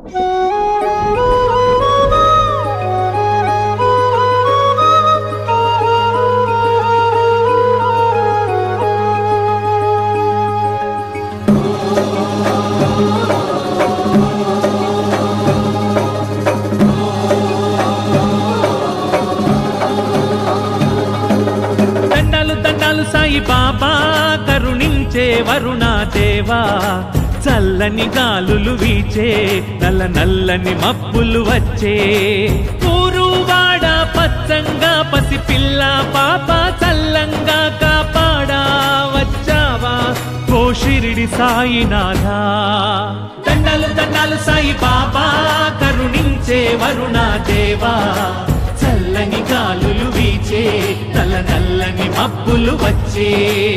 సాయి బాబా కరుణించే వరుణా దేవా చల్లని గాలులు వీచే నల్ల నల్లని మబ్బులు వచ్చే ఊరువాడ పచ్చంగా పసిపిల్ల పాప చల్లంగా కాపాడా వచ్చావా ఓ షిరిడి సాయినాథా దండాలు దండాలు సాయి బాబా కరుణించే వరుణా దేవా చల్లని గాలులు వీచే నల్ల నల్లని మబ్బులు వచ్చే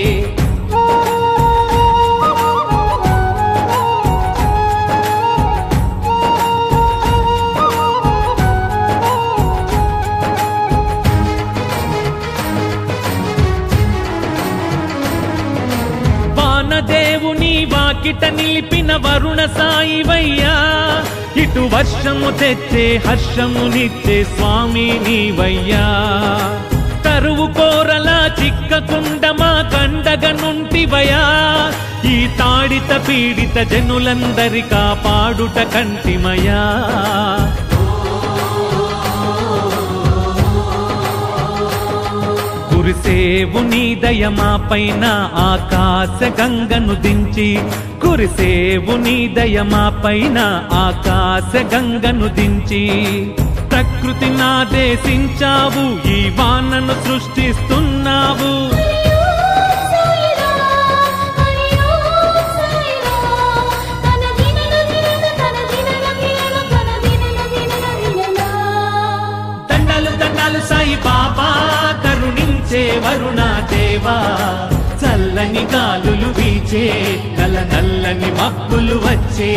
వానదేవుని వాకిట నిలిపిన వరుణ సాయివయ్యా ఇటు వర్షము తెచ్చే హర్షమునిచ్చే స్వామి నీవయ్యా కరువు కోరలా చిక్కకుండ మా కండగనుంటివయా ఈ తాడిత పీడిత జనులందరి కాపాడుట కంటిమయా కురిసేవు నీ దయమా పైన ఆకాశ గంగను దించి కురిసేవు నీ దయమా పైన ఆకాశ గంగను దించి ప్రకృతి నాదేశించావు ఈ వానను సృష్టిస్తున్నావు దండాలు దండాలు సాయి బాబా కరుణించే వరుణా దేవా చల్లని గాలులు వీచే నల్ల నల్లని మబ్బులు వచ్చే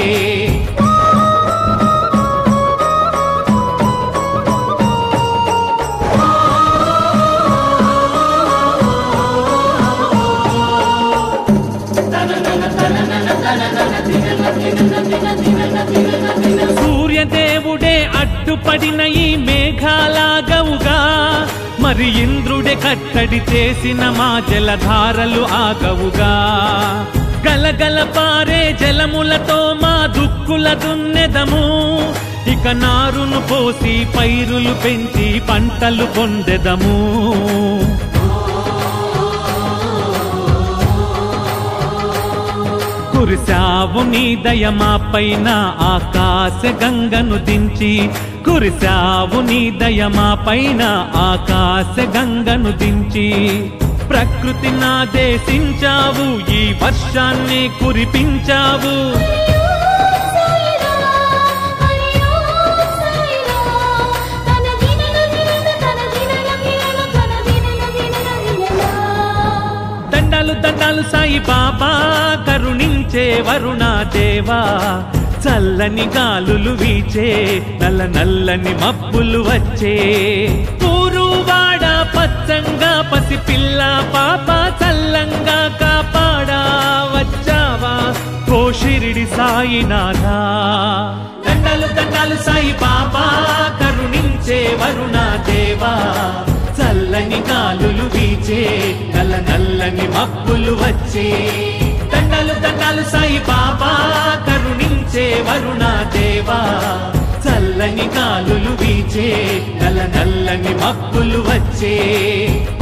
సూర్యదేవుడే అడ్డుపడిన ఈ మేఘాలాగవుగా మరి ఇంద్రుడే కట్టడి చేసిన మా జలధారలు ఆగవుగా గలగల పారే జలములతో మా దుక్కుల దున్నెదము ఇక నారును పోసి పైరులు పెంచి పంటలు పొందెదము కురిసావు నీ దయమా పైన ఆకాశ గంగను దించి కురిసావు నీ దయమా పైన ఆకాశ గంగను దించి ప్రకృతి నాదేశించావు ఈ వర్షాన్ని కురిపించావు దండాలు దండాలు సాయి బాబా కరుణించే వరుణా దేవా చల్లని గాలులు వీచే నల్ల నల్లని మబ్బులు వచ్చే ఊరువాడ పచ్చంగా పసిపిల్ల పాప చల్లంగా కాపాడా వచ్చావా ఓ షిరిడి సాయినాథా దండాలు దండాలు సాయి బాబా కరుణించే వరుణా దేవా చల్లని గాలులు వీచే నల్ల నల్లని మబ్బులు వచ్చే దండాలు దండాలు సాయి బాబా కరుణించే వరుణా దేవా చల్లని గాలులు వీచే నల్ల నల్లని మబ్బులు వచ్చే